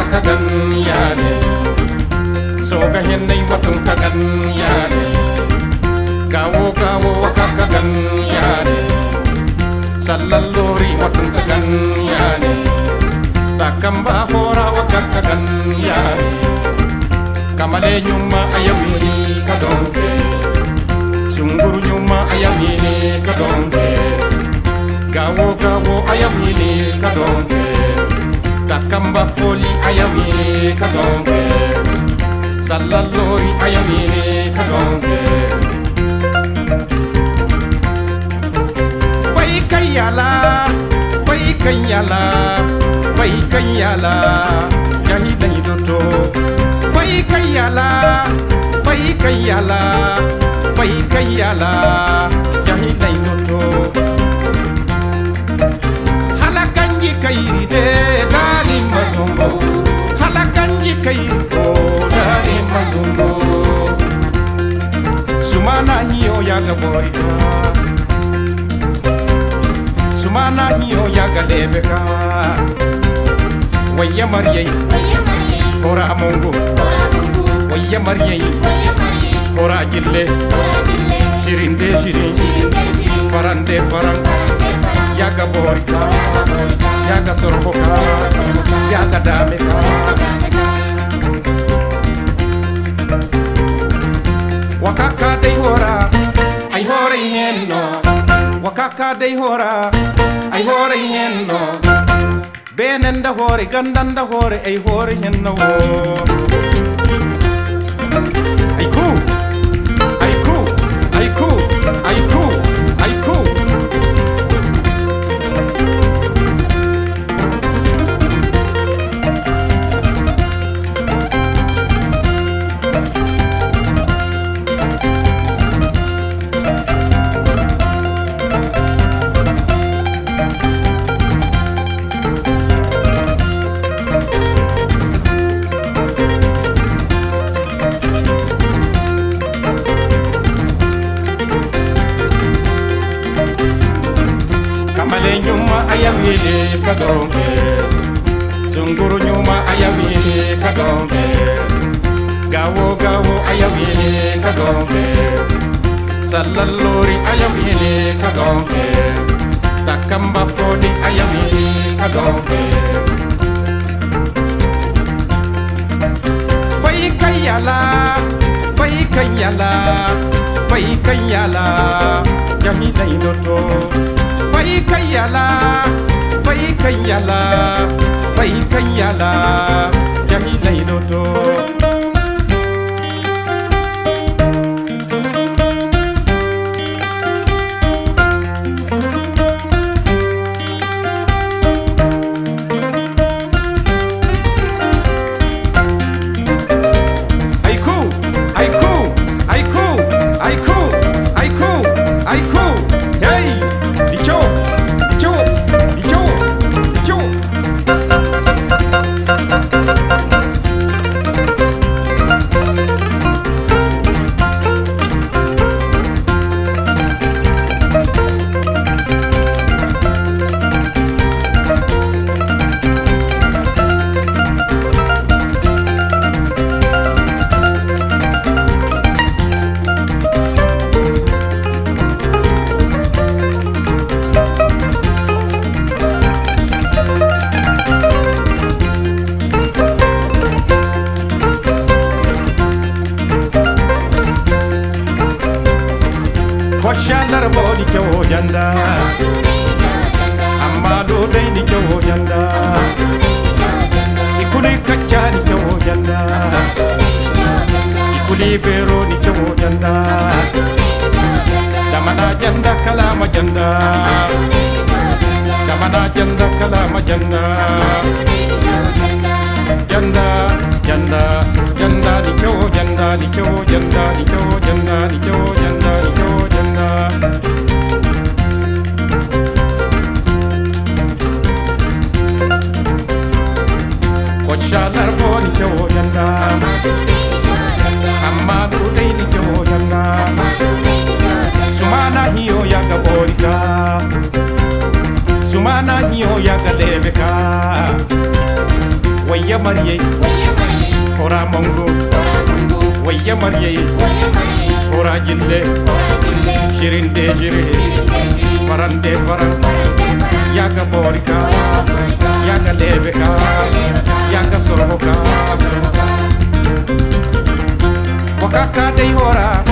kagan yane soga hennay watun kagan yane gawo gawo waka kagan yane sallallori watun kagan yane takamba hora waka kagan yane kamale nyuma ayawini kadonke sunguru nyuma ayawini kadonke gawo gawo ayawini kadonke takamba foli ayawini kadonke sallallori ayawini kadonke bai kayala bai kayala bai kayala jahilai doto bai kayala bai kayala bai kayala jahilai doto halakanji kairi de dani mazumbo halakanji kairi ko dani mazumbo sumana hiyo yaga borika sumana hiyo yaga lebeka waya mariyai hora amongo waya mariyai hora gille shirinde shirin farande faran yaga borika yaga sorboka yaga dameka wakaka dei hora ai hora henno wakaka dei hora ai hora henno benenda hore gandanda hore ai hore henno ai ku ai ku ai ku ai ku ai ku nyuma ayawini kadonke sunguru nyuma ayawini kadonke gawo gawo ayawini kadonke sallallori ayawini kadonke takamba fodi ayawini kadonke bai kayala bai kayala bai kayala jahilai doto bai kayala bai kayala bai kayala jahilai doto aiku aiku aiku aiku aiku aiku hey dicho dicho dicho dicho Kwashalar bodi kyo janda Amado dei ni kyo janda Ikuli kacha ni kyo janda Ikuli bero ni kyo janda Damana janda kalama janda Damana janda kalama janda Janda janda janda ni kyo janda ni kyo janda ni kyo janda ni kyo janda ni kyo janda Kwachalar boni kyo janda Amadu dei ni kyo janda Sumana hiyo yaga borika Sumana hiyo yaga lebeka waya mariye hora mongo waya mariye hora jinde shirinde shire farande faran yaga borika yaga lebeka yaga sorboka wakaka dey hora